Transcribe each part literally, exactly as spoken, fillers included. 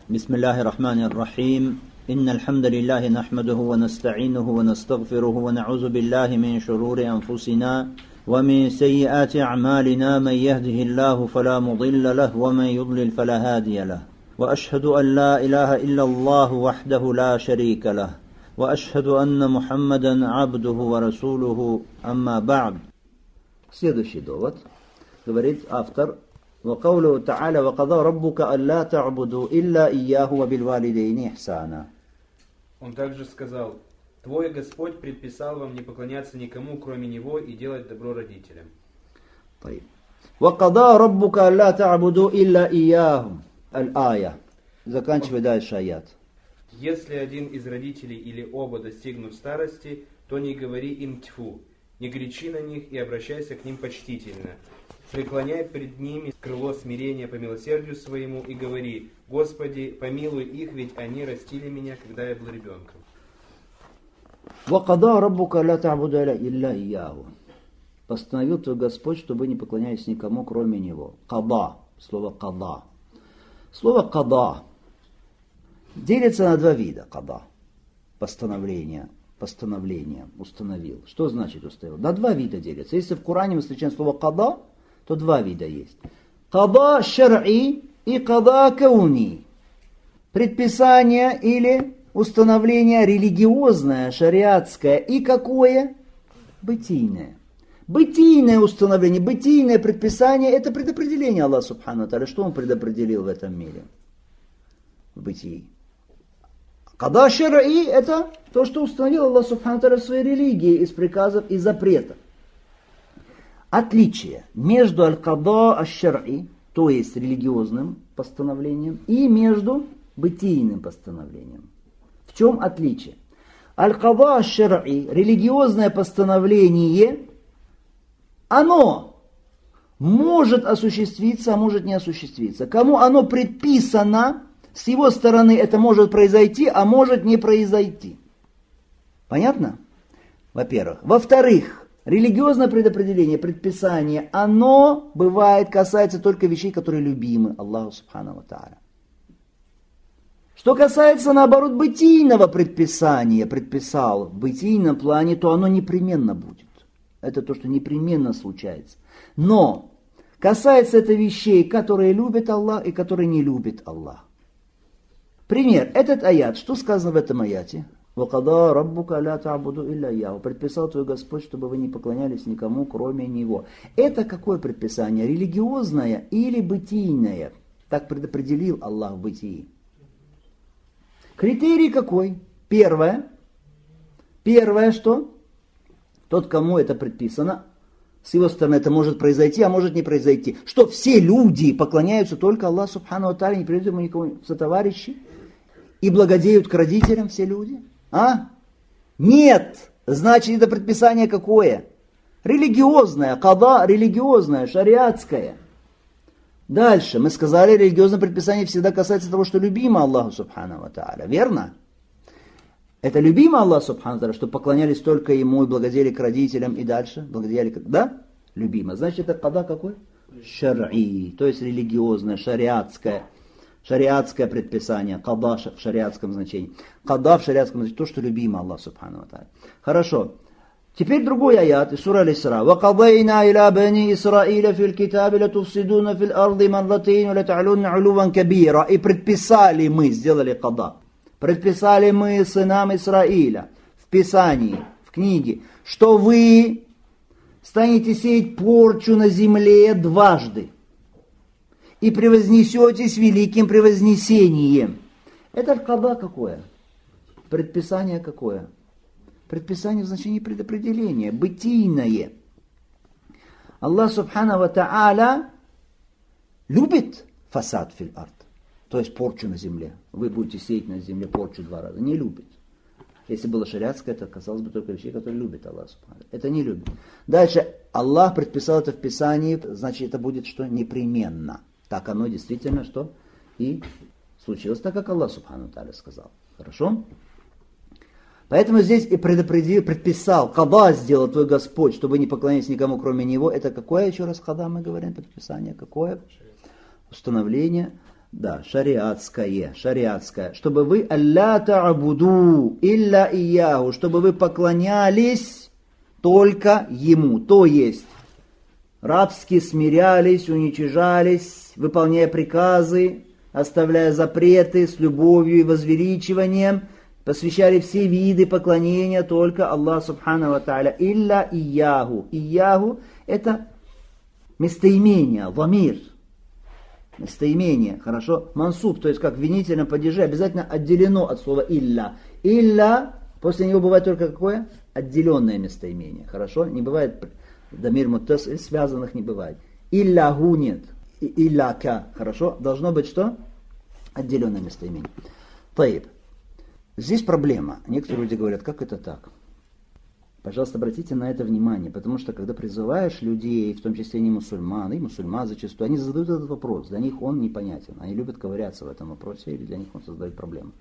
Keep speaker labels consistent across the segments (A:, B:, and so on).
A: بسم الله الرحمن الرحيم إن الحمد لله نحمده ونستعينه ونستغفره ونعوذ بالله من شرور أنفسنا ومن سيئات أعمالنا من يهده الله فلا مضل له ومن يضلل فلا هادي له وأشهد أن لا إله إلا الله وحده لا شريك له وأشهد أن محمدا عبده ورسوله أما بعد. Следующий довод, говорит автор: وقوله تعالى وقضى ربك ألا تعبدوا إلا إياه وبالوالدين إحسانا.
B: Он также сказал: Твой Господь предписал вам не поклоняться никому, кроме Него, и делать добро родителям.
A: طيب. وقضى ربك ألا تعبدوا إلا إياه. الآية. Заканчивай дальше аят.
B: Если один из родителей или оба достигнут старости, то не говори им тьфу, не кричи на них и обращайся к ним почтительно. Преклоняй пред ними крыло смирения по милосердию своему и говори: Господи, помилуй их, ведь они растили меня, когда я был ребенком.
A: وَقَضَى رَبُّكَ لَا تَعْبُدَ إِلَّا إِيَّاهُ. Постановил твой Господь, чтобы не поклонялись никому, кроме Него. Қада. Слово қада. Слово қада делится на два вида. Қада. Постановление. Постановление. Установил. Что значит установил? На два вида делится. Если в Коране мы встречаем слово қада, то два вида есть. Қада шар'и и қада кауни. Предписание или установление религиозное, шариатское, и какое? Бытийное. Бытийное установление, бытийное предписание – это предопределение Аллаха Субхану ва Тааля. Что Он предопределил в этом мире? В бытии. Қада шар'и – это то, что установил Аллах Субхану ва Тааля в своей религии из приказов и запретов. Отличие между аль-қада аш-шар'и, то есть религиозным постановлением, и между бытийным постановлением. В чем отличие? Аль-қада аш-шар'и, религиозное постановление, оно может осуществиться, а может не осуществиться. Кому оно предписано, с его стороны это может произойти, а может не произойти. Понятно? Во-первых. Во-вторых, религиозное предопределение, предписание, оно бывает, касается только вещей, которые любимы Аллаху Субхану ва Тааля. Что касается, наоборот, бытийного предписания, предписал в бытийном плане, то оно непременно будет. Это то, что непременно случается. Но касается это вещей, которые любит Аллах и которые не любит Аллах. Пример. Этот аят. Что сказано в этом аяте? وَقَضَى رَبُّكَ لَا تَعْبُدُوا إِلَّا إِيَّاهُ. Предписал твой Господь, чтобы вы не поклонялись никому, кроме Него. Это какое предписание? Религиозное или бытийное? Так предопределил Аллах в бытии. Критерий какой? Первое. Первое что? Тот, кому это предписано, с его стороны это может произойти, а может не произойти. Что все люди поклоняются только Аллаху Субхану ва Тааля, не придут ему никому в сотоварищи, и благодеют к родителям все люди? А? Нет! Значит, это предписание какое? Религиозное, қада религиозное, шариатское. Дальше, мы сказали, религиозное предписание всегда касается того, что любимо Аллаху Субхану ва Тааля. Верно? Это любимо Аллаху Субхану ва Тааля, что поклонялись только Ему и благодели к родителям и дальше? Благодели, да? Любимо. Значит, это қада какой? Шар'и, то есть религиозное, шариатское. Шариатское предписание, қада в шариатском значении. Қада в шариатском значении, то, что любимо Аллах Субхану ва Тааля. Хорошо. Теперь другой аят из сура Аль-Исра. وَقَضَيْنَا إِلَى بَنِي إِسْرَائِيلَ فِي الْكِتَابِ لَتُفْسِدُونَ فِي الْأَرْضِ مَرَّتَيْنِ وَلَتَعْلُنَّ عُلُوًّا كَبِيرًا. И предписали мы, сделали қада. Предписали мы сынам Исраиля в Писании, в книге, что вы станете сеять порчу на земле дважды. И превознесетесь великим превознесением. Это қада какое? Предписание какое? Предписание в значении предопределения, бытийное. Аллах Субхану ва Тааля любит фасад фил ард, то есть порчу на земле. Вы будете сеять на земле порчу два раза. Не любит. Если было шариатское, это касалось бы только вещей, которые любит Аллах Субхану. Это не любит. Дальше Аллах предписал это в Писании, значит это будет что? Непременно. Так оно действительно что? И случилось так, как Аллах Субхану ва Тааля сказал. Хорошо? Поэтому здесь и предопределил, предписал, қада сделал твой Господь, чтобы не поклонялись никому, кроме Него. Это какое, еще раз, қада мы говорим, предписание? Какое? Установление Да, шариатское, шариатское. Чтобы вы алля та'буду илля ияху, чтобы вы поклонялись только ему. То есть, рабски смирялись, уничижались, выполняя приказы, оставляя запреты с любовью и возвеличиванием, посвящали все виды поклонения только Аллаху Субхану ва Тааля. Илля ияху. Ияху это местоимение, ламир. Местоимение, хорошо? Мансуб, то есть как в винительном падеже, обязательно отделено от слова илля. Илля, после него бывает только какое? Отделенное местоимение, хорошо? Не бывает дамир муттасиль, связанных не бывает. Илляху нет, илляка, хорошо? Должно быть что? Отделенное местоимение. Таиб. Здесь проблема. Некоторые люди говорят, как это так? Пожалуйста, обратите на это внимание, потому что когда призываешь людей, в том числе не мусульман, и мусульман зачастую, они задают этот вопрос, для них он непонятен, они любят ковыряться в этом вопросе, или для них он создает проблемы.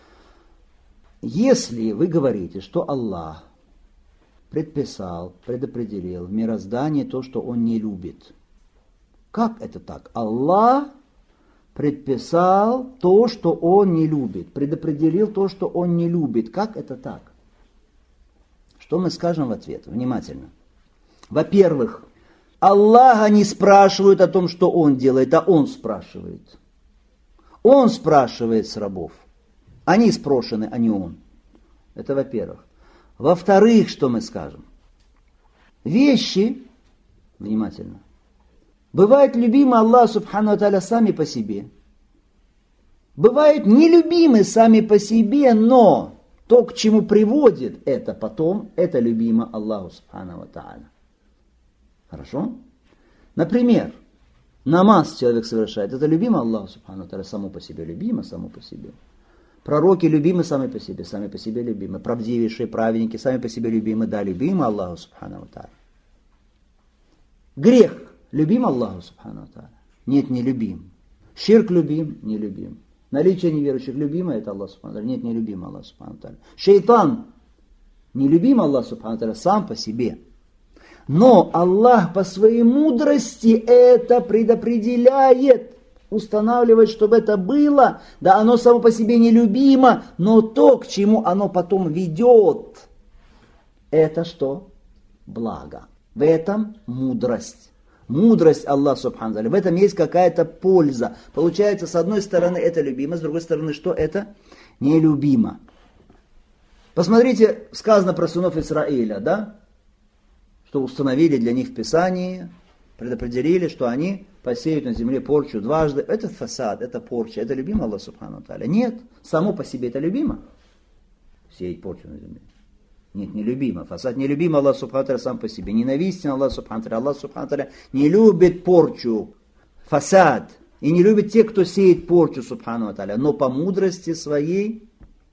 A: Если вы говорите, что Аллах предписал, предопределил в мироздании то, что он не любит, как это так? Аллах предписал то, что он не любит, предопределил то, что он не любит, как это так? Что мы скажем в ответ? Внимательно. Во-первых, Аллаха не спрашивают о том, что Он делает, а Он спрашивает. Он спрашивает с рабов. Они спрошены, а не Он. Это во-первых. Во-вторых, что мы скажем? Вещи, внимательно, бывают любимы Аллаху Субхану ва Тааля сами по себе. Бывают нелюбимы сами по себе, но то, к чему приводит это потом, это любимо Аллаху Субхану ва Тааля. Хорошо? Например, намаз человек совершает. Это любимо Аллаху Субхану ва Тааля, само по себе любимо, само по себе. Пророки любимы сами по себе, сами по себе любимы. Правдивейшие праведники сами по себе любимы, да, любимы Аллаху Субхану ва Тааля. Грех любим Аллаху Субхану ва Тааля? Нет, не любим. Ширк любим? Не любим. Наличие неверующих любимо, это Аллах Субхану ва Тааля? Нет, не любим Аллах Субхану ва Тааля. Шейтан не любим Аллах Субхану ва Тааля сам по себе. Но Аллах по своей мудрости это предопределяет, устанавливает, чтобы это было. Да, оно само по себе нелюбимо, но то, к чему оно потом ведет, это что? Благо. В этом мудрость. Мудрость Аллаха Субхану ва Тааля. В этом есть какая-то польза. Получается, с одной стороны это любимо, с другой стороны что это? Нелюбимо. Посмотрите, сказано про сынов Исраиля, да? Что установили для них в Писании, предопределили, что они посеют на земле порчу дважды. Это фасад, это порча. Это любимо Аллах Субхану ва Тааля? Нет. Само по себе это любимо? Сеять порчу на земле. Нет, нелюбимо. Фасад нелюбим Аллах Субхану ва Тааля сам по себе. Ненавистен Аллах Субхану ва Тааля. Аллах Субхану ва Тааля не любит порчу, фасад. И не любит тех, кто сеет порчу Субхану ва Тааля. Но по мудрости своей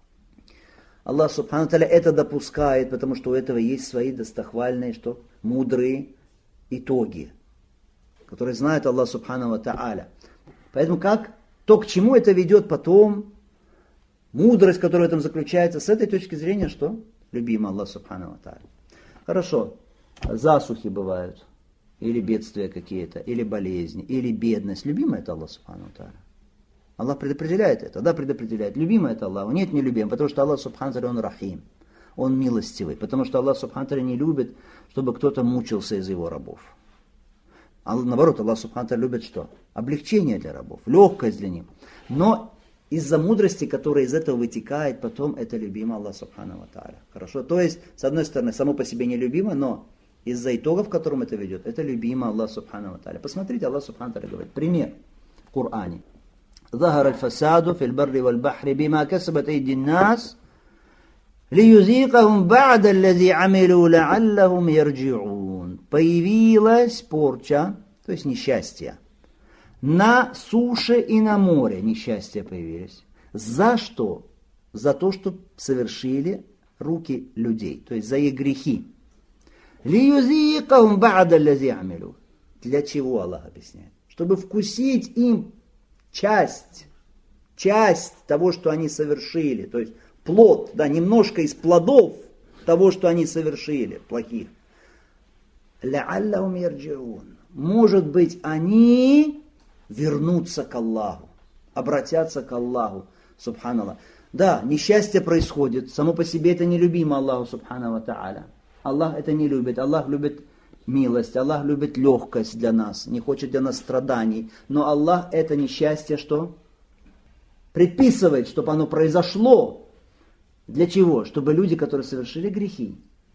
A: Аллах Субхану ва Тааля это допускает, потому что у этого есть свои достохвальные, что мудрые итоги, которые знает Аллах Субхану ва Тааля. Поэтому как, то, к чему это ведет потом, мудрость, которая в этом заключается, с этой точки зрения, что? Любимый Аллах Субхану ва Тааля. Хорошо, засухи бывают, или бедствия какие-то, или болезни, или бедность. Любимый это Аллах Субхану ва Тааля. Аллах предопределяет это, да, предопределяет. Любимый это Аллах, нет, не любим, потому что Аллах Субхану ва Тааля, Он рахим, Он милостивый, потому что Аллах Субхану ва Тааля не любит, чтобы кто-то мучился из его рабов. А наоборот, Аллах Субхану ва Тааля любит что? Облегчение для рабов, легкость для них. Но из-за мудрости, которая из этого вытекает, потом это любимо Аллах Субхану ва Тааля. Хорошо? То есть, с одной стороны, само по себе нелюбимо, но из-за итогов, к которым это ведет, это любимо Аллах Субхану ва Тааля. Посмотрите, Аллах Субхану ва Тааля говорит. Пример в Коране. ظهر الفساد في البر والبحر بما كسبت أيدي الناس ليذيقهم بعد الذي عملوا لعلهم يرجعون. Появилась порча, то есть несчастье. На суше и на море несчастья появились. За что? За то, что совершили руки людей, то есть за их грехи. ليذيقهم بعد الذي عملوا. Для чего Аллах объясняет? Чтобы вкусить им часть, часть того, что они совершили, то есть плод, да, немножко из плодов того, что они совершили, плохих. Может быть, они вернутся к Аллаху. обратятся к Аллаху, субханаллах. Да, несчастье происходит, само по себе это нелюбимо Аллаху, субхану ва тааля. Аллах это не любит, Аллах любит милость, Аллах любит легкость для нас, не хочет для нас страданий. Но Аллах это несчастье что? Предписывает, чтобы оно произошло. Для чего? Чтобы люди, которые совершили грехи,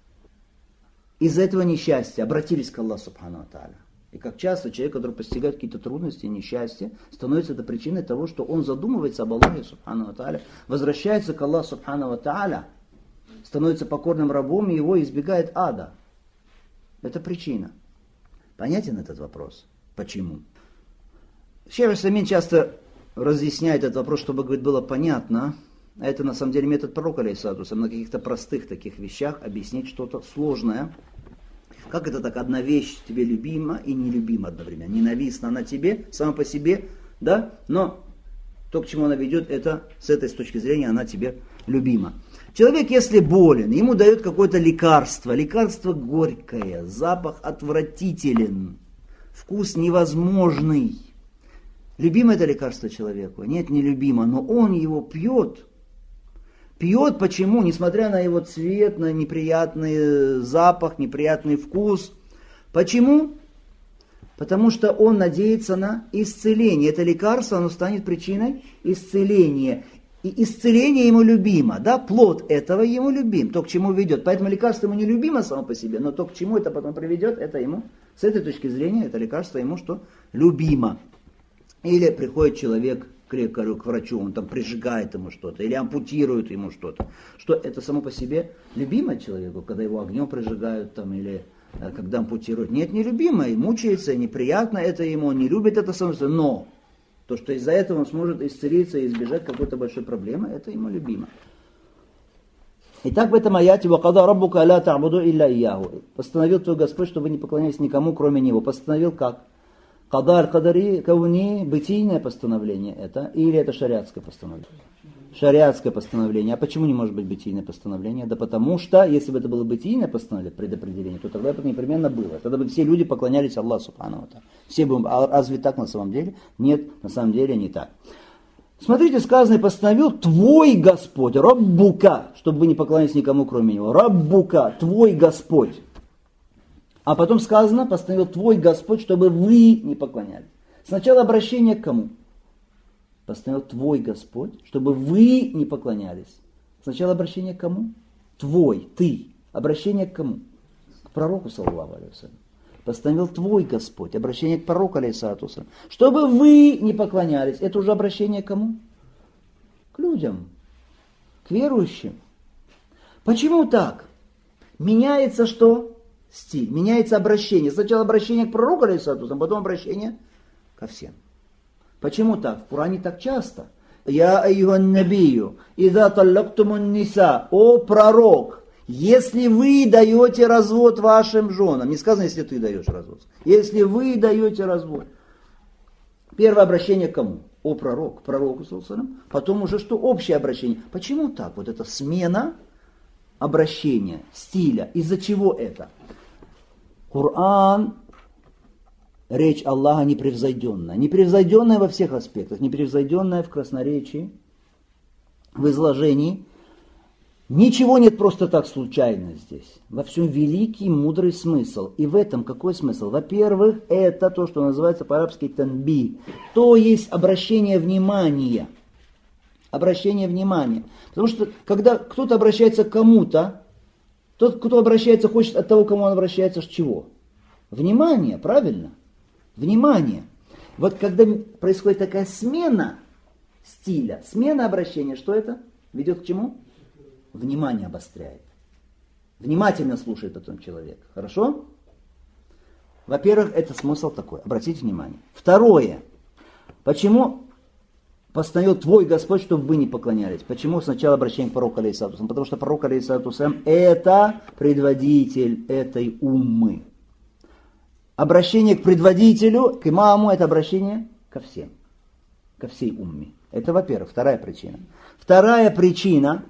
A: из-за этого несчастья обратились к Аллаху, субхану ва тааля. И как часто человек, который постигает какие-то трудности, несчастья, становится это причиной того, что он задумывается об Аллахе, субхану ва тааля, возвращается к Аллаху, субхану ва тааля, становится покорным рабом и его избегает ада. Это причина. Понятен этот вопрос? Почему? Шейх Усаймин часто разъясняет этот вопрос, чтобы, говорит, было понятно. А это на самом деле метод пророка, алейхиссалату вассалям, на каких-то простых таких вещах объяснить что-то сложное. Как это так? Одна вещь тебе любима и нелюбима одновременно. Ненавистна она тебе, сама по себе, да? Но то, к чему она ведет, это с этой с точки зрения она тебе любима. Человек, если болен, ему дают какое-то лекарство. Лекарство горькое, запах отвратителен, вкус невозможный. Любимо это лекарство человеку? Нет, не любимо, но он его пьет. Пьет почему? Несмотря на его цвет, на неприятный запах, неприятный вкус. Почему? Потому что он надеется на исцеление. Это лекарство, оно станет причиной исцеления. И исцеление ему любимо. Да? Плод этого ему любим. То, к чему ведет. Поэтому лекарство ему не любимо само по себе, но то, к чему это потом приведет, это ему, с этой точки зрения, это лекарство ему что? Любимо. Или приходит человек к лекарю, к врачу, он там прижигает ему что-то, или ампутирует ему что-то. Что это само по себе любимо человеку, когда его огнем прижигают, там, или э, когда ампутируют. Нет, не любимо, и мучается, и неприятно это ему, он не любит это само по себе. Но то, что из-за этого он сможет исцелиться и избежать какой-то большой проблемы, это ему любимо. Итак, в этом аяте «Вакада раббука ля та'буду илля ияху». Постановил твой Господь, чтобы вы не поклонялись никому, кроме Него. Постановил как? Када аль-кадари кауни, бытийное постановление это, или это шариатское постановление? Шариатское постановление. А почему не может быть бытийное постановление? Да потому что, если бы это было бытийное постановление, предопределение, то тогда это непременно было. Тогда бы все люди поклонялись Аллаху субхану ва тааля. Все бы, а разве так на самом деле? Нет, на самом деле не так. Смотрите, сказано, и постановил твой Господь, Раббука, чтобы вы не поклонялись никому, кроме Него. Раббука, твой Господь. А потом сказано, постановил твой Господь, чтобы вы не поклонялись. Сначала обращение к кому? Постановил твой Господь, чтобы вы не поклонялись. Сначала обращение к кому? Твой, ты. Обращение к кому? К пророку, саллаллаху алейхи ва саллям. Постановил твой Господь, обращение к пророку, алейхиссалату вассалям, чтобы вы не поклонялись. Это уже обращение к кому? К людям, к верующим. Почему так? Меняется что? Стиль, меняется обращение. Сначала обращение к пророку, алейхиссалату вассалям, потом обращение ко всем. Почему так? В Коране так часто. Я айюхан набию, ида таллактумун ниса, о пророк, если вы даете развод вашим женам, не сказано, если ты даешь развод, если вы даете развод. Первое обращение к кому? О пророк, к пророку, потом уже что? Общее обращение. Почему так? Вот эта смена обращения, стиля. Из-за чего это? Коран, речь Аллаха непревзойденная. Непревзойденная во всех аспектах. Непревзойденная в красноречии, в изложении. Ничего нет просто так случайно здесь. Во всем великий, мудрый смысл. И в этом какой смысл? Во-первых, это то, что называется по-арабски танби. То есть обращение внимания. Обращение внимания. Потому что когда кто-то обращается к кому-то, тот, кто обращается, хочет от того, кому он обращается, с чего? Внимание, правильно? Внимание. Вот когда происходит такая смена стиля, смена обращения, что это? Ведет к чему? Внимание обостряет. Внимательно слушает потом человек. Хорошо? Во-первых, это смысл такой. Обратите внимание. Второе. Почему постановил твой Господь, чтобы вы не поклонялись? Почему сначала обращение к пророку, алейхиссалату вассалям? Потому что пророк, алейхиссалату вассалям, это предводитель этой уммы. Обращение к предводителю, к имаму, это обращение ко всем. Ко всей умме. Это, во-первых, вторая причина. Вторая причина.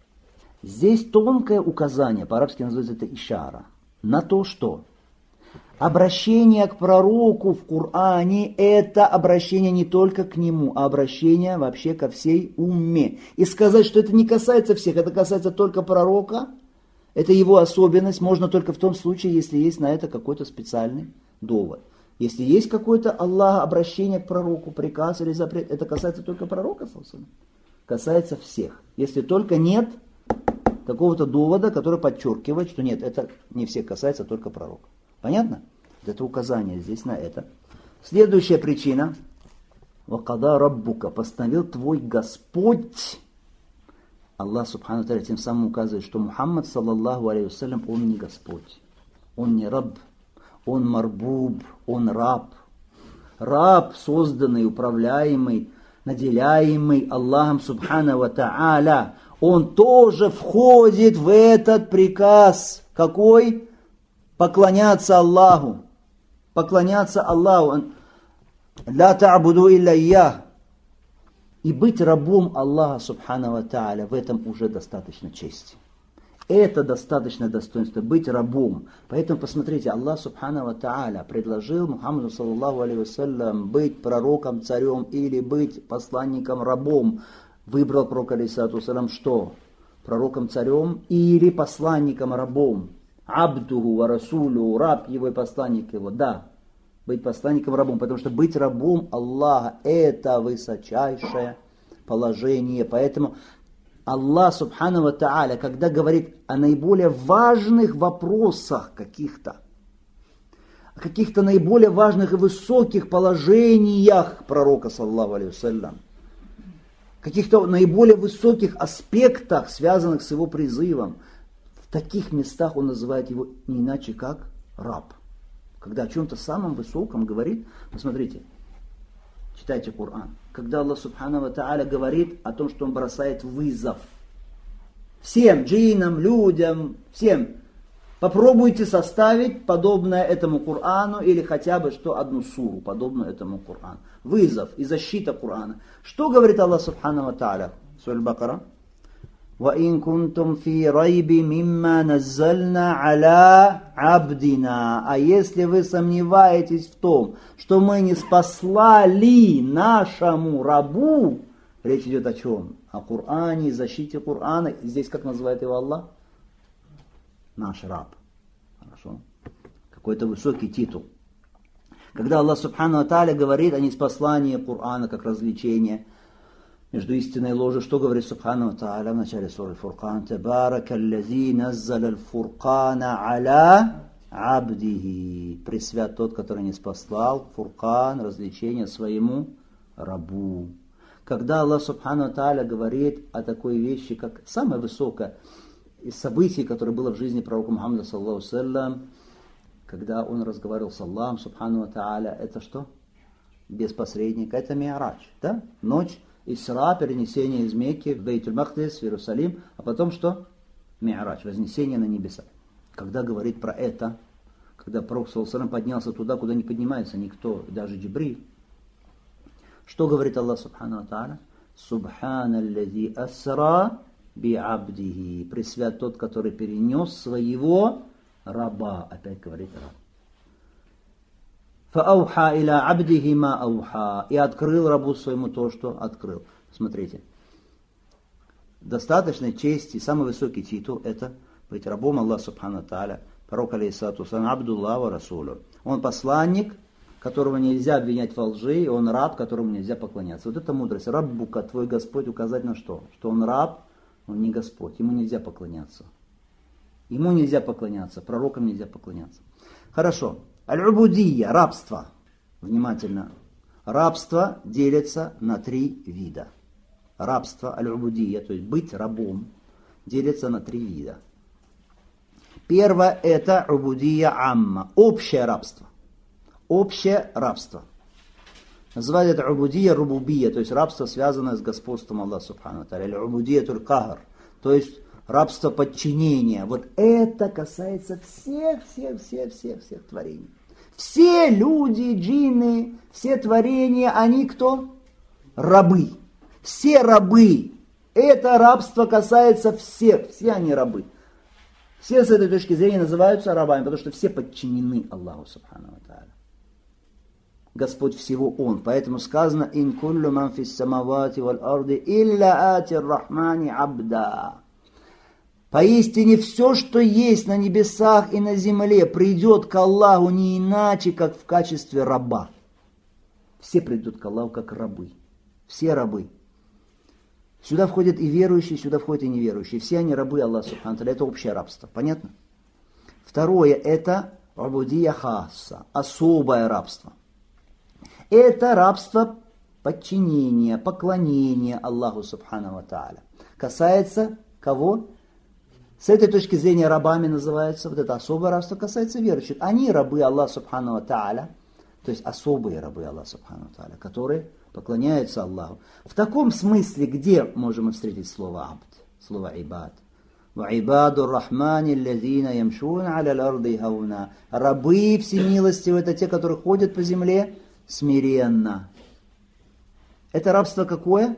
A: Здесь тонкое указание, по-арабски называется это ишара, на то, что Обращение к пророку в Коране – это обращение не только к нему, а обращение вообще ко всей умме. И сказать, что это не касается всех, это касается только пророка, это его особенность, можно только в том случае, если есть на это какой-то специальный довод. Если есть какое-то Аллах обращение к пророку, приказ или запрет, это касается только пророка, собственно. Касается всех. Если только нет какого-то довода, который подчеркивает, что нет, это не всех касается, только пророка. Понятно? Это указание здесь на это. Следующая причина. «Вакада раббука» постановил твой Господь. Аллах Субхану Тааля тем самым указывает, что Мухаммад, саллаллаху алейхи вассалям, он не Господь. Он не раб. Он марбуб. Он раб. Раб, созданный, управляемый, наделяемый Аллахом Субхану Тааля. Он тоже входит в этот приказ. Какой? Поклоняться Аллаху. Поклоняться Аллаху. «Ля та'буду илля ия». И быть рабом Аллаха Субхану ва Тааля, в этом уже достаточно чести. Это достаточно достоинство, быть рабом. Поэтому посмотрите, Аллах Субхану ва Тааля предложил Мухаммаду саллаллаху алейхи вассалям быть пророком, царем или быть посланником, рабом. Выбрал пророк алейхиссалату вассалям что? Пророком, царем или посланником, рабом. Абдуху ва расулю, раб его и посланник его. Да, быть посланником, рабом, потому что быть рабом Аллаха – это высочайшее положение. Поэтому Аллах Субхану ва Тааля, когда говорит о наиболее важных вопросах каких-то, о каких-то наиболее важных и высоких положениях пророка, саллаллаху алейхи вассалям, каких-то наиболее высоких аспектах, связанных с его призывом, в таких местах он называет его не иначе как раб. Когда о чем-то самом высоком говорит, посмотрите, читайте Коран. Когда Аллах Субхану ва Тааля говорит о том, что он бросает вызов всем джиннам, людям, всем, попробуйте составить подобное этому Корану или хотя бы что одну суру, подобную этому Корану. Вызов и защита Корана. Что говорит Аллах Субхану ва Тааля? Сура Аль-Бакара. وَإِن كُنْتُمْ فِي رَيْبٍ مِّمَّا نَزَّلْنَا عَلَىٰ عَبْدِنَا. А если вы сомневаетесь в том, что мы не спаслали нашему рабу, речь идет о чем? О Коране, защите Корана. Здесь как называет его Аллах? Наш раб. Хорошо. Какой-то высокий титул. Когда Аллах Субхану ва Тааля говорит о неспослании Корана как развлечения, между истиной и ложью, что говорит Субхану ва Тааля в начале суры Фуркан? Табарака аллази наззаля аль-фуркана аля абдихи. Пресвят тот, который не спаслал Фуркан, развлечение своему рабу. Когда Аллах Субхану ва Тааля говорит о такой вещи, как самое высокое из событий, которое было в жизни пророка Мухаммада, саллаллаху алейхи вассалям, когда он разговаривал с Аллахом Субхану ва Тааля, это что? Без посредника. Это Ми'радж, да? Ночь Исра, перенесение из Мекки в Бейтуль-Мақдис, в Иерусалим, а потом что? Ми'радж, вознесение на небеса. Когда говорит про это, когда пророк саллаллаху алейхи вассалям поднялся туда, куда не поднимается никто, даже Джибриль, что говорит Аллах Субхану ва Тааля? Субханаллази асра би абдихи. Пресвят тот, который перенес своего раба. Опять говорит раб. Фауха иля абдихи ма ауха. И открыл рабу своему то, что открыл. Смотрите. Достаточной чести, самый высокий титул, это быть рабом Аллаха Субхану ва Тааля. Пророк алейхиссалату вассалям, Абдуллах ва Расулю. Он посланник, которого нельзя обвинять во лжи, и он раб, которому нельзя поклоняться. Вот это мудрость. Раббука, твой Господь, указать на что? Что он раб, он не Господь, ему нельзя поклоняться. Ему нельзя поклоняться, пророкам нельзя поклоняться. Хорошо. Аль-убудия, рабство. Внимательно. Рабство делится на три вида. Рабство, аль-убудия, то есть быть рабом, делится на три вида. Первое – это убудия амма, общее рабство. Общее рабство. Называют это убудия рубубия, то есть рабство, связанное с господством Аллаха Субхану ва Тааля. Или убудия туль-кахр, то есть рабство подчинения. Вот это касается всех, всех, всех, всех, всех творений. Все люди, джинны, все творения, они кто? Рабы. Все рабы. Это рабство касается всех, все они рабы. Все с этой точки зрения называются рабами, потому что все подчинены Аллаху Субхану ва Тааля. Господь всего Он. Поэтому сказано: «Ин куллю ман фис самавати валь арди илля ати рахмани абда». Поистине все, что есть на небесах и на земле, придет к Аллаху не иначе, как в качестве раба. Все придут к Аллаху как рабы. Все рабы. Сюда входят и верующие, сюда входят и неверующие. Все они рабы Аллаха Субхану ва Тааля. Это общее рабство. Понятно? Второе, это убудия хасса, особое рабство. Это рабство подчинения, поклонения Аллаху Субхану ва Тааля. Касается кого? С этой точки зрения рабами называется, вот это особое рабство касается верующих. Они рабы Аллаха Субхану ва Тааля, то есть особые рабы Аллаха Субхану ва Тааля, которые поклоняются Аллаху. В таком смысле, где можем мы встретить слово абд, слово ибад? وَعِبَادُ الرَّحْمَنِ الَّذِينَ يَمْشُونَ عَلَى الْأَرْضِ هَوْنًا. Рабы всемилостивые, это те, которые ходят по земле смиренно. Это рабство какое?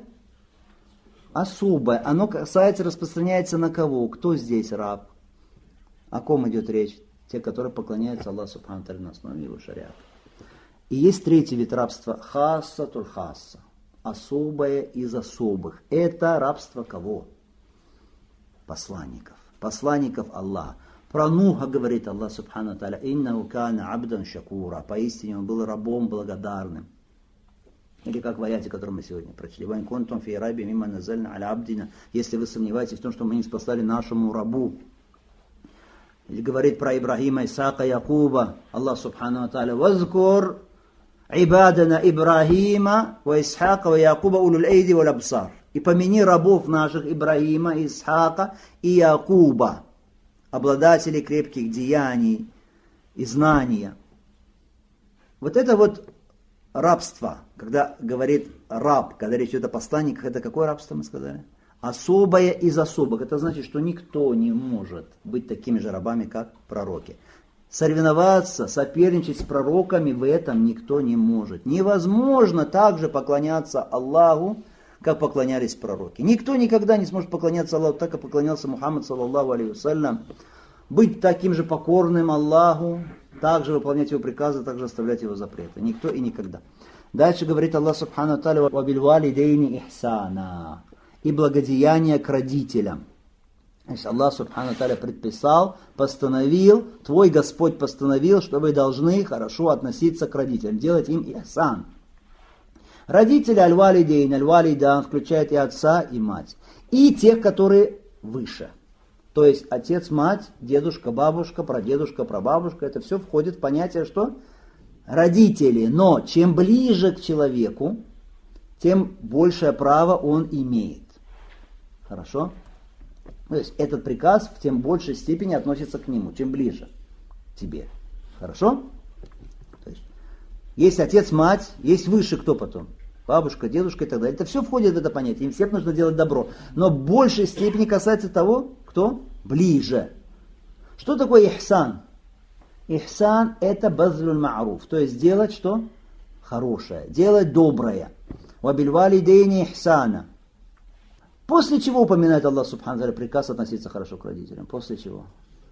A: Особое. Оно касается, распространяется на кого? Кто здесь раб? О ком идет речь? Те, которые поклоняются Аллаху Субхану ва Тааля на основе его шариата. И есть третий вид рабства. Хасса туль хасса. Особое из особых. Это рабство кого? Посланников. Посланников Аллаха. Про Нуха говорит Аллах Субхану ва Тааля: «Иннаху кана абдан шакура». Поистине он был рабом благодарным. Или как в аяте, который мы сегодня прочли. «Вайн контум фи райби мимма назальна аля абдина». Если вы сомневаетесь в том, что мы не спасали нашему рабу. Или говорит про Ибрахима, Исаака, Якуба. Аллах Субхану ва Тааля: «Вазкур ибадана Ибрахима ва Исхака ва Якуба улул эйди вал абсар». И помяни рабов наших Ибрахима, Исхака и Якуба, обладателей крепких деяний и знания. Вот это вот рабство, когда говорит раб, когда речь идет о посланниках, это какое рабство мы сказали? Особое из особых. Это значит, что никто не может быть такими же рабами, как пророки. Соревноваться, соперничать с пророками в этом никто не может. Невозможно также поклоняться Аллаху, как поклонялись пророки. Никто никогда не сможет поклоняться Аллаху так, как поклонялся Мухаммад, саллаллаху алейхи вассалям. Быть таким же покорным Аллаху, также выполнять его приказы, также оставлять его запреты. Никто и никогда. Дальше говорит Аллах Субхану ва Тааля: «Вабильвалидейни ихсана». И благодеяние к родителям. Значит, Аллах Субхану ва Тааля предписал, постановил, твой Господь постановил, что вы должны хорошо относиться к родителям, делать им ихсан. Родители аль-валидейн, аль-валидан включает и отца, и мать. И тех, которые выше. То есть отец, мать, дедушка, бабушка, прадедушка, прабабушка. Это все входит в понятие, что родители. Но чем ближе к человеку, тем большее право он имеет. Хорошо? То есть этот приказ в тем большей степени относится к нему, чем ближе к тебе. Хорошо? То есть, есть отец, мать, есть выше кто потом? Бабушка, дедушка и так далее. Это все входит в это понятие. Им всем нужно делать добро. Но в большей степени касается того, кто ближе. Что такое ихсан? Ихсан — это базлюль ма'руф. То есть делать что? Хорошее. Делать доброе. Вабильвалидейни ихсана. После чего упоминает Аллах Субхану ва Тааля приказ относиться хорошо к родителям? После чего?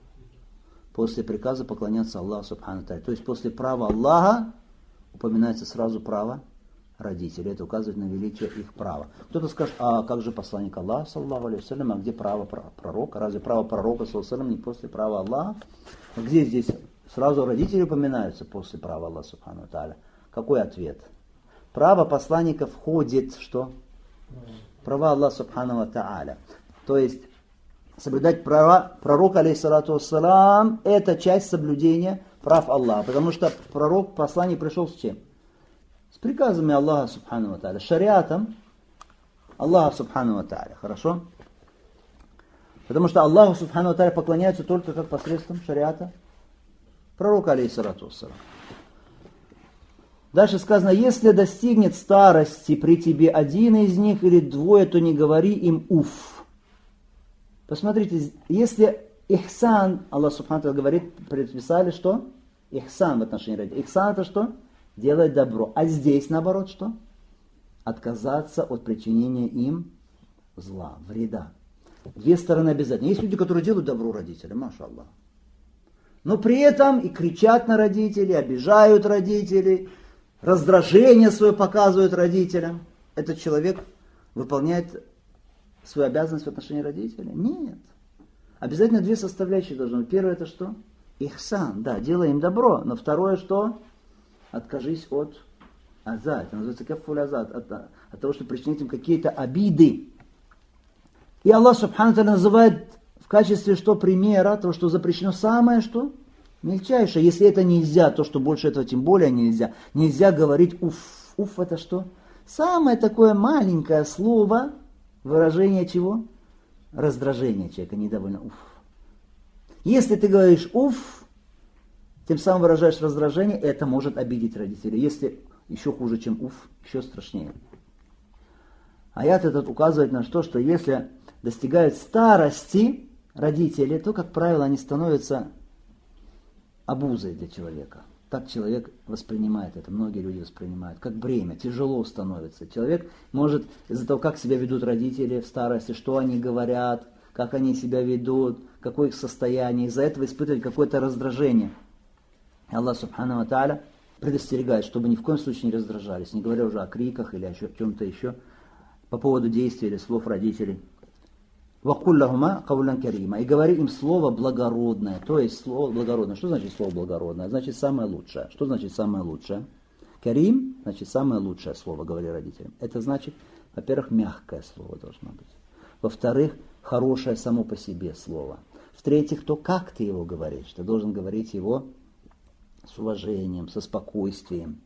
A: После приказа поклоняться Аллаху Субхану ва Тааля. То есть после права Аллаха упоминается сразу право родителей. Это указывает на величие их права. Кто-то скажет: а как же посланник Аллаха, саллаллаху алейхи вассалям, а где право пророка? Разве право пророка, саллаллаху алейхи вассалям, не после права Аллаха? Где здесь сразу родители упоминаются после права Аллаха Субхану ва Тааля? Какой ответ? Право посланника входит что? Права Аллаха Субхану ва Тааля. То есть соблюдать права пророка, алейхиссалату вассалам, это часть соблюдения прав Аллаха. Потому что пророк, посланник пришел с чем? С приказами Аллаха Субхану ва Тааля, шариатом Аллаха Субхану ва Тааля. Хорошо? Потому что Аллаху Субхану ва Тааля поклоняются только как посредством шариата пророка, алейхиссалату вассалам. Дальше сказано: если достигнет старости при тебе один из них или двое, то не говори им уф. Посмотрите, если ихсан, Аллах Субхану ва Тааля говорит, предписали что? Ихсан в отношении родителей. Ихсан — это что? Делать добро. А здесь, наоборот, что? Отказаться от причинения им зла, вреда. Две стороны обязательно. Есть люди, которые делают добро родителям, маша Аллах. Но при этом и кричат на родителей, обижают родителей, раздражение свое показывают родителям. Этот человек выполняет свою обязанность в отношении родителей? Нет. Обязательно две составляющие должны быть. Первое это что? Ихсан, да, делай им добро. Но второе что? Откажись от аза. Это называется каффуль азат. От, от того, что причинить им какие-то обиды. И Аллах Субхану Тааля называет в качестве что примера, то, что запрещено самое что? Мельчайшее. Если это нельзя, то, что больше этого тем более нельзя. Нельзя говорить уф. Уф это что? Самое такое маленькое слово, выражение чего? Раздражение человека, недовольно уф. Если ты говоришь уф, тем самым выражаешь раздражение, это может обидеть родителей. Если еще хуже, чем уф, еще страшнее. Аят этот указывает на то, что если достигают старости родители, то, как правило, они становятся обузой для человека. Так человек воспринимает это, многие люди воспринимают, как бремя, тяжело становится. Человек может из-за того, как себя ведут родители в старости, что они говорят, как они себя ведут, какое их состояние, из-за этого испытывать какое-то раздражение. И Аллах Субхану ва Тааля предостерегает, чтобы ни в коем случае не раздражались, не говоря уже о криках или о чем-то еще, по поводу действий или слов родителей. وَقُلْ لَهُمَا قَوْلًا كَرِيمًا. И говори им слово благородное. То есть слово благородное. Что значит слово благородное? Значит самое лучшее. Что значит самое лучшее? Карим, значит самое лучшее слово, говори родителям. Это значит, во-первых, мягкое слово должно быть. Во-вторых, хорошее само по себе слово. В-третьих, то, как ты его говоришь. Ты должен говорить его с уважением, со спокойствием.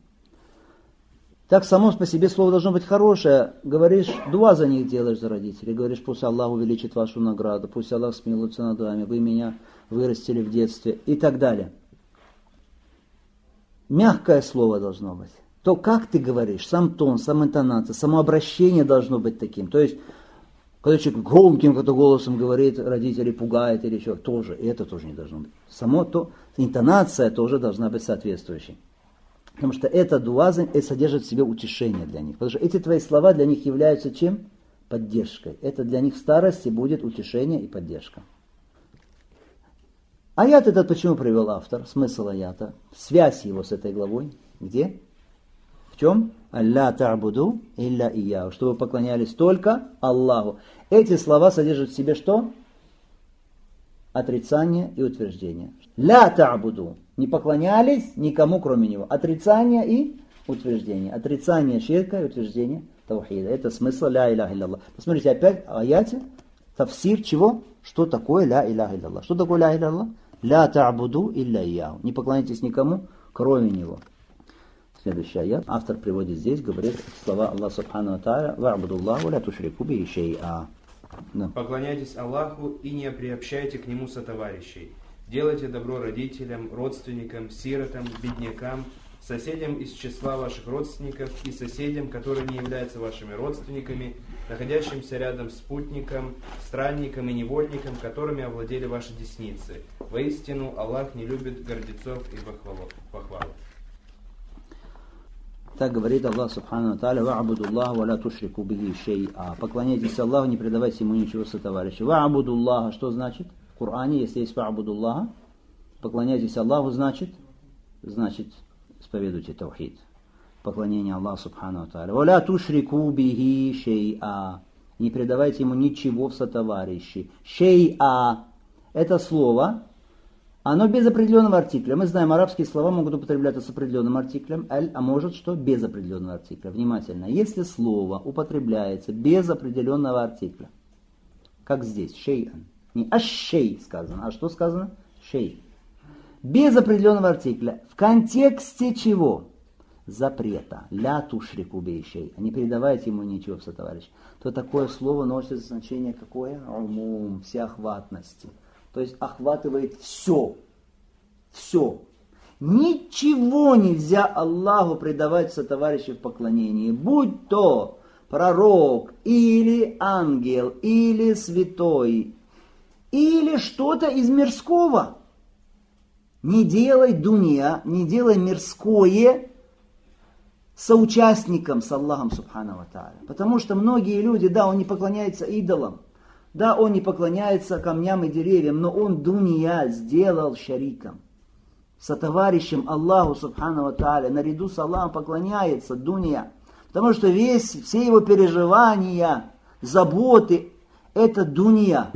A: Так само по себе слово должно быть хорошее. Говоришь, дуа за них делаешь за родителей. Говоришь, пусть Аллах увеличит вашу награду, пусть Аллах смилуется над вами, вы меня вырастили в детстве и так далее. Мягкое слово должно быть. То, как ты говоришь, сам тон, сам интонация, само обращение должно быть таким. То есть, когда человек громким каким-то голосом говорит, родители пугает или еще, тоже, и это тоже не должно быть. Само то, интонация тоже должна быть соответствующей. Потому что эта дуа содержит в себе утешение для них. Потому что эти твои слова для них являются чем? Поддержкой. Это для них в старости будет утешение и поддержка. Аят этот почему привел автор? Смысл аята. Связь его с этой главой. Где? В чем? «Алля та'буду илля ияу». Что вы поклонялись только Аллаху. Эти слова содержат в себе что? Отрицание и утверждение. «Ля та'буду». Не поклонялись никому, кроме него. Отрицание и утверждение. Отрицание ширка и утверждение таухида. Это смысл ля иляха илляллах. Посмотрите опять в аяте. Тафсир чего? Что такое ля иляха илляллах? Что такое ля иляха илляллах? Ля та'буду илля ияу. Не поклоняйтесь никому, кроме него. Следующий аят. Автор приводит здесь, говорит слова Аллаха Субхану ва Тааля. Ва'будуллаху ля тушрику бихи шей'a.
B: Поклоняйтесь Аллаху и не приобщайте к Нему сотоварищей. Делайте добро родителям, родственникам, сиротам, беднякам, соседям из числа ваших родственников и соседям, которые не являются вашими родственниками, находящимся рядом с спутником, странником и невольником, которыми овладели ваши десницы. Воистину, Аллах не любит гордецов и похвал.
A: Так говорит Аллах Субхану ва Тааля: «Ва'будуллаха ва ля тушрику бихи шей'a». Поклоняйтесь Аллаху, не предавайте ему ничего сотоварища. Ва'будуллаха что значит? В Коране, если есть «Ва'будуллаха», поклоняйтесь Аллаху, значит, значит, исповедуйте таухид. Поклонение Аллаху Субхану ва Тааля. «Ва ля тушрику бихи шей'a». Не предавайте ему ничего в сотоварищи. «Шей'a» – это слово, оно без определенного артикля. Мы знаем, арабские слова могут употребляться с определенным артиклем, аль, а может что? Без определенного артикля. Внимательно. Если слово употребляется без определенного артикля, как здесь, шей'ан, не аш-шей сказано, а что сказано? Шей. Без определенного артикля. В контексте чего? Запрета. Ля тушрику бихи шей'a. Не передавайте ему ничего в сотоварищ. То такое слово носит значение какое? Умум, всеохватности. То есть охватывает все. Все. Ничего нельзя Аллаху предавать сотоварищу в поклонении. Будь то пророк, или ангел, или святой, или что-то из мирского. Не делай дунья, не делай мирское соучастником с Аллахом Субхану ва Тааля. Потому что многие люди, да, он не поклоняется идолам, Да, он не поклоняется камням и деревьям, но он дунья сделал шариком. Сотоварищем Аллаху Субхану ва Тааля, наряду с Аллахом поклоняется дунья. Потому что весь, все его переживания, заботы, это дунья.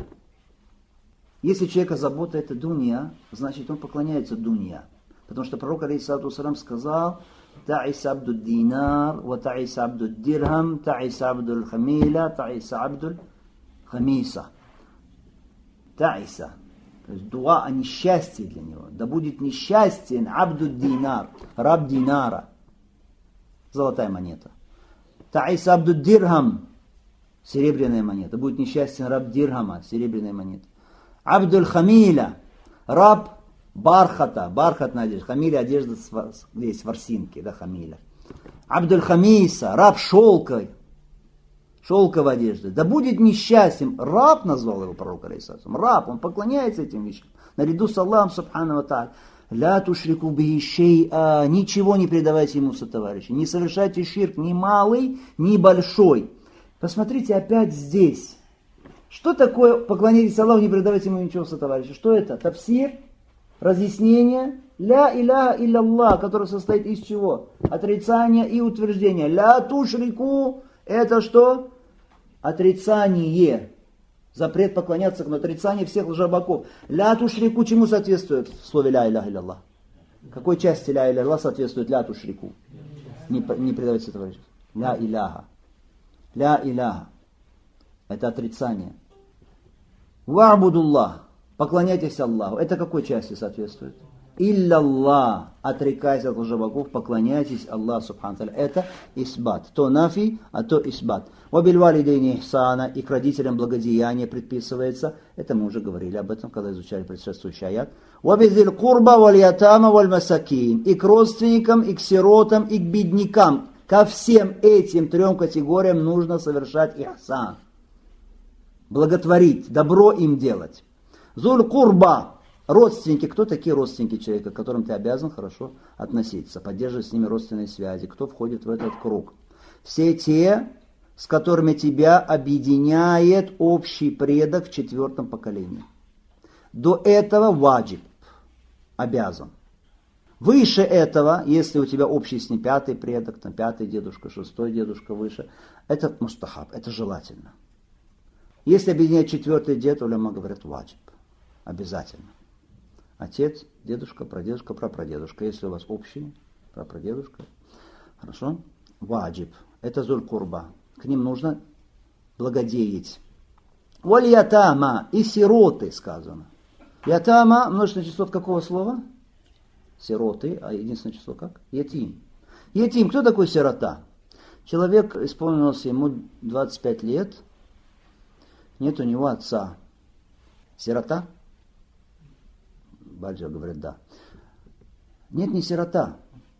A: Если у человека забота это дунья, значит он поклоняется дунья. Потому что пророк алейхиссалату вассалям сказал: «Та'ис абду динар, ва та'ис абду дирхам, та'ис абду хамиля, та'ис абду хамиса». Та'иса. То есть дуа о несчастье для него. Да будет несчастен абду динар, раб динара. Золотая монета. Та'ис абду дирхам, серебряная монета. Будет несчастен раб дирхама, серебряная монета. Абдуль хамиля, раб бархата, бархатная одежда. Хамиля одежда, здесь ворсинки, да, хамиля. Абдуль хамиса, раб шелкой, шелковой одежды. Да будет несчастьем. Раб назвал его пророк алейхиссалам. Раб, он поклоняется этим вещам. Наряду с Аллахом Субхану ва Тааля. Ля тушрику бихи шей'a, ничего не предавайте ему сотоварища. Не совершайте ширк ни малый, ни большой. Посмотрите опять здесь. Что такое поклонитесь Аллаху, не предавайте ему ничего сотоварища? Что это? Тафсир, разъяснение. Ля иляха илля-Аллах, который состоит из чего? Отрицание и утверждение. Ля тушрику, это что? Отрицание. Запрет поклоняться, но отрицание всех лжебоков. Ля тушрику чему соответствует в слове ля иляха илля-Аллах? Какой части ля иляха илля-Аллах соответствует ля тушрику? Не, не предавайте сотоварища. Ля иляха. Ля иляха. Это отрицание. Ва'будуллах. Поклоняйтесь Аллаху. Это какой части соответствует? Илля-Аллах. Отрекаясь от лжебогов, поклоняйтесь Аллаху Субхану ва Тааля. Это исбат. То нафи, а то исбат. Вабильвалидейни ихсана. И к родителям благодеяние предписывается. Это мы уже говорили об этом, когда изучали предшествующий аят. Вабидзиль курба валь ятама валь масакин. И к родственникам, и к сиротам, и к беднякам. Ко всем этим трем категориям нужно совершать ихсан. Благотворить, добро им делать. Зуль курба. Родственники. Кто такие родственники человека, к которым ты обязан хорошо относиться, поддерживать с ними родственные связи? Кто входит в этот круг? Все те, с которыми тебя объединяет общий предок в четвертом поколении. До этого ваджиб. Обязан. Выше этого, если у тебя общий с ним пятый предок, там пятый дедушка, шестой дедушка выше, это мустахаб, это желательно. Если объединять четвертый дед, уляма говорят ваджиб. Обязательно. Отец, дедушка, прадедушка, прапрадедушка. Если у вас общий, прапрадедушка, хорошо? Ваджиб. Это зуль курба. К ним нужно благодеять. Валь ятама. И сироты сказано. Ятама, множественное число от какого слова? Сироты, а единственное число как? Ятим. Ятим, кто такой сирота? Человек, исполнилось ему двадцать пять лет, нет у него отца. Сирота? Бальджа говорит, да. Нет, не сирота.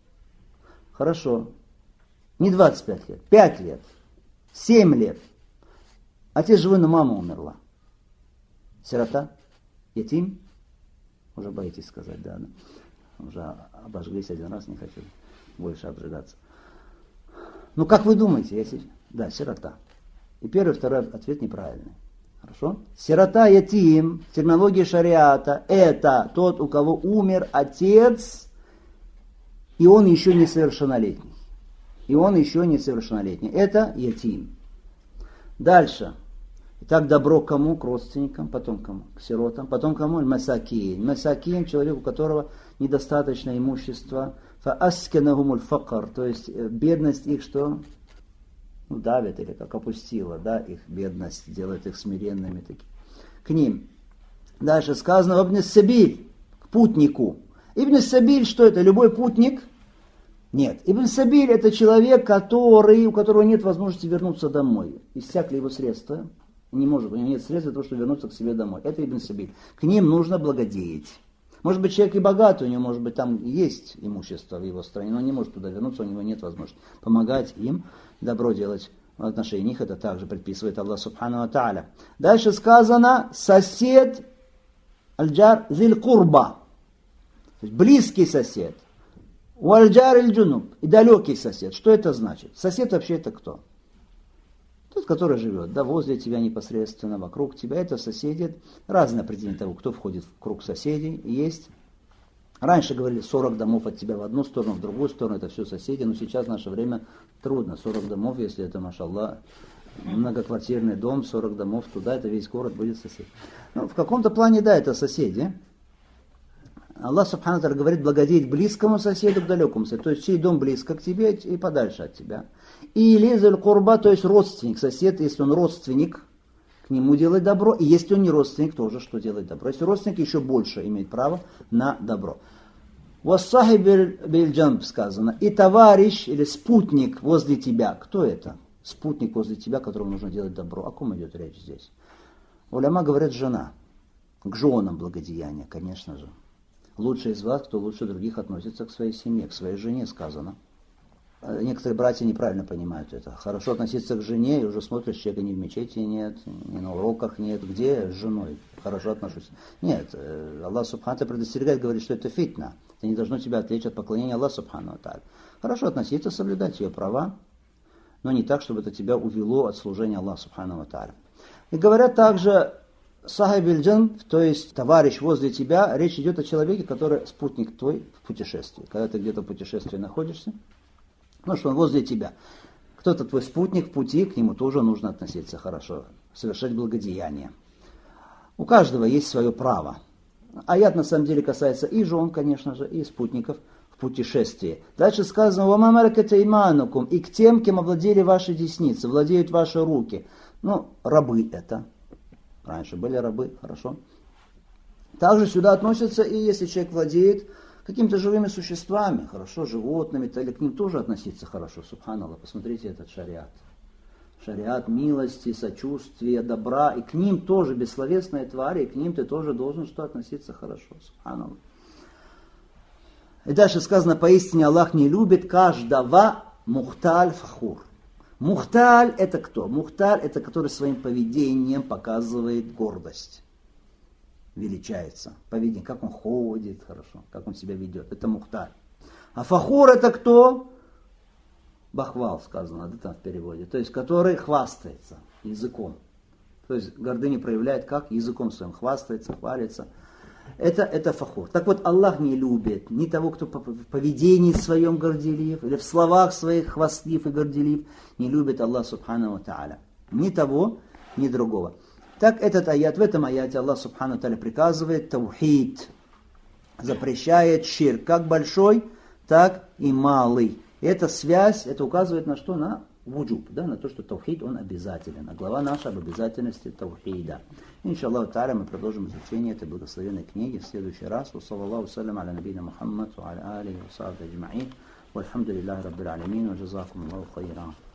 A: Хорошо. Не двадцать пять лет, пять лет, семь лет. Отец живой, но мама умерла. Сирота? Ятим? Уже боитесь сказать, да. Уже обожглись один раз, не хочу больше обжигаться. Ну, как вы думаете? Если... Да, сирота. И первый, второй ответ неправильный. Хорошо? Сирота, ятим, в терминологии шариата, это тот, у кого умер отец, и он еще несовершеннолетний. И он еще несовершеннолетний. Это ятим. Дальше. Итак, добро к кому? К родственникам, потом кому? К сиротам, потом кому? Масакин. Масакин, человек, у которого недостаточно имущества. Фаасканахумуль факр, то есть бедность их что? Ну, давит или как опустила, да, их бедность, делает их смиренными такими. К ним. Дальше сказано Ибн Сабиль, к путнику. Ибн Сабиль, что это? Любой путник? Нет. Ибн Сабиль это человек, который, у которого нет возможности вернуться домой. Иссякли его средства. Не может, у него нет средств для того, чтобы вернуться к себе домой. Это Ибн Сабиль. К ним нужно благодеять. Может быть, человек и богатый, у него, может быть, там есть имущество в его стране, но он не может туда вернуться, у него нет возможности помогать им, добро делать в отношении них. Это также предписывает Аллах Субхану ва Тааля. Дальше сказано сосед, аль-джар зиль курба, то есть близкий сосед, уаль-джар иль-джунуб, и далекий сосед. Что это значит? Сосед вообще это кто? Тот, который живет, да, возле тебя непосредственно, вокруг тебя, это соседи. Разное определение того, кто входит в круг соседей, есть. Раньше говорили сорок домов от тебя в одну сторону, в другую сторону, это все соседи, но сейчас в наше время трудно. сорок домов, если это, машаллах, многоквартирный дом, сорок домов туда, это весь город будет сосед. Ну, в каком-то плане, да, это соседи. Аллах Субхану Тааля говорит, благодеть к близкому соседу, к далекому соседу, то есть чей дом близко к тебе и подальше от тебя. Или зуль курба, то есть родственник, сосед, если он родственник, к нему делать добро, и если он не родственник, тоже что делать добро. Если родственник, еще больше имеет право на добро. Вассахи биль-джамб сказано, и товарищ или спутник возле тебя, кто это? Спутник возле тебя, которому нужно делать добро. О ком идет речь здесь? Уляма говорят, жена. К женам благодеяния, конечно же. Лучший из вас, кто лучше других относится к своей семье, к своей жене, сказано. Некоторые братья неправильно понимают это. Хорошо относиться к жене, и уже смотришь, человека ни в мечети нет, ни на уроках нет. Где с женой? Хорошо отношусь. Нет, Аллах Субхану Тааля предостерегает, говорит, что это фитна. Это не должно тебя отвлечь от поклонения Аллаху Субхану Тааля. Хорошо относиться, соблюдать ее права, но не так, чтобы это тебя увело от служения Аллаху Субхану Тааля. И говорят также, сахиб иль-джанб, то есть товарищ возле тебя, речь идет о человеке, который спутник твой в путешествии. Когда ты где-то в путешествии находишься, ну что он возле тебя. Кто-то твой спутник в пути, к нему тоже нужно относиться хорошо, совершать благодеяние. У каждого есть свое право. Аят на самом деле касается и жен, конечно же, и спутников в путешествии. Дальше сказано, «Вама малакат эйманукум», и к тем, кем овладели ваши десницы, владеют ваши руки. Ну, рабы это. Раньше были рабы, хорошо. Также сюда относятся и если человек владеет какими-то живыми существами, хорошо, животными, то или к ним тоже относиться хорошо, субханаллах. Посмотрите этот шариат. Шариат милости, сочувствия, добра, и к ним тоже бессловесные твари, и к ним ты тоже должен что относиться хорошо, субханаллах. И дальше сказано, поистине Аллах не любит каждого мухталь фахур. Мухталь это кто? Мухталь это который своим поведением показывает гордость. Величается. Поведение, как он ходит, хорошо, как он себя ведет. Это мухталь. А фахур это кто? Бахвал сказано, да, там в переводе. То есть, который хвастается языком. То есть, гордыню проявляет как? Языком своим хвастается, хвалится. Это, это фахур. Так вот, Аллах не любит ни того, кто в поведении своем горделив, или в словах своих хвастлив и горделив. Не любит Аллах Субхану ва Тааля. Ни того, ни другого. Так этот аят, в этом аяте Аллах Субхану ва Тааля приказывает таухид. Запрещает ширк, как большой, так и малый. И эта связь, это указывает на что? На вуджуб, да, на то, что таухид, он обязателен. А глава наша об обязательности таухида. Иншаллаху тааля мы продолжим изучение этой благословенной книги в следующий раз. Саллаллаху салям аля набийна Мухаммад, ва аля алихи ва сахбихи аджмаин. Вальхамдулиллахи раббил алямин, ва джазакум Аллаху хайран.